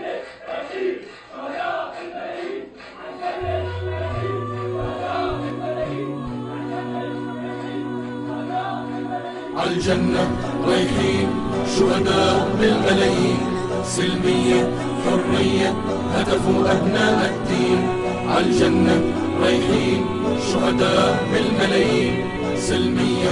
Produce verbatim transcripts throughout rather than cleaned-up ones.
عالجنة رايحين شهداء بالملايين، سلمية حرية هتفوا أبناء الدين. عالجنة رايحين شهداء بالملايين، سلمية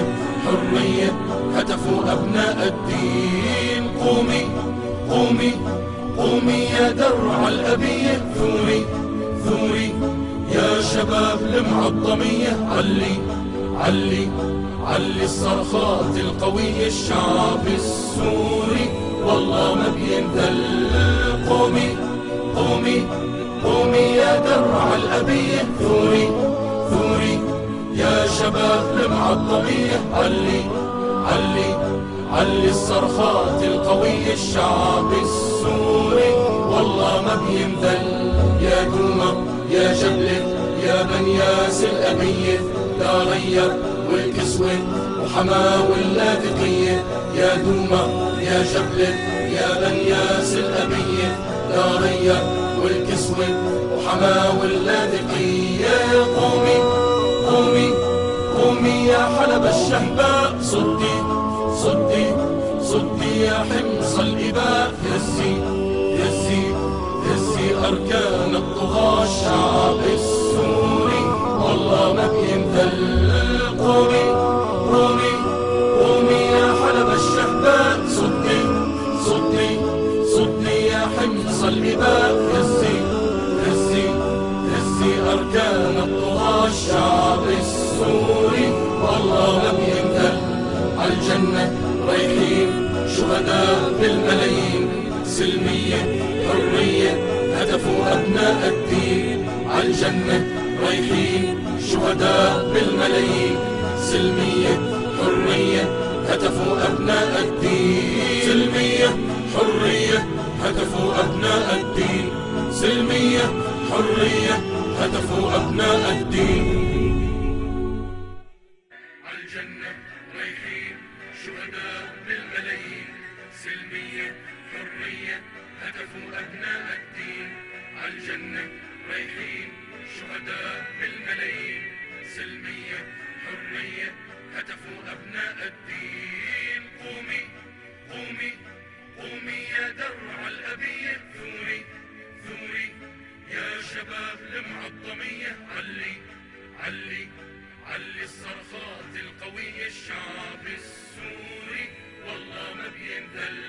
حرية هتفوا أبناء الدين. قومي قومي قومي يا درع الأبية، ثوري ثوري يا شباب المعظمية. علي علي علي الصرخات القوية، الشعب السوري والله ما بينذل. قومي قومي قومي يا درع الأبية، ثوري ثوري يا شباب المعظمية. علي علي علي الصرخات القوية، الشعب السوري والله ما بينذل. يا دوما يا جبلة يا بنياس الأبية، لا غير والكسوة وحماه واللاذقية. يا دوما يا جبلة يا بنياس الأبية، لا غير والكسوة وحماه واللاذقية. قومي قومي قومي يا حلب الشهباء، صدي صدي صدي يا حمص الإباء. هزي هزي هزي أركان الطغاة، الشعب السوري والله ما بينذل. قومي قومي قومي يا حلب الشهباء، صدي صدي صدي يا حمص الإباء. هزي هزي هزي أركان الطغاة، الشعب السوري والله ما بينذل. عالجنة رايحين شهداء بالملايين، سلمية حرية هدفوا أبناء الدين. عالجنة رايحين شهداء بالملايين، سلمية حرية هتفوا أبناء الدين. سلمية حرية هتفوا أبناء الدين، سلمية حرية هتفوا أبناء الدين. عالجنة رايحين شهداء بالملايين، سلمية حرية هتفوا أبناء الدين. عالجنة رايحين شهداء بالملايين، سلمية حرية هتفوا أبناء الدين. قومي قومي قومي يا درع الأبية، ثوري ثوري يا شباب المعظمية. علي علي علي الصرخات القوية، الشعب السوري والله ما بينذل.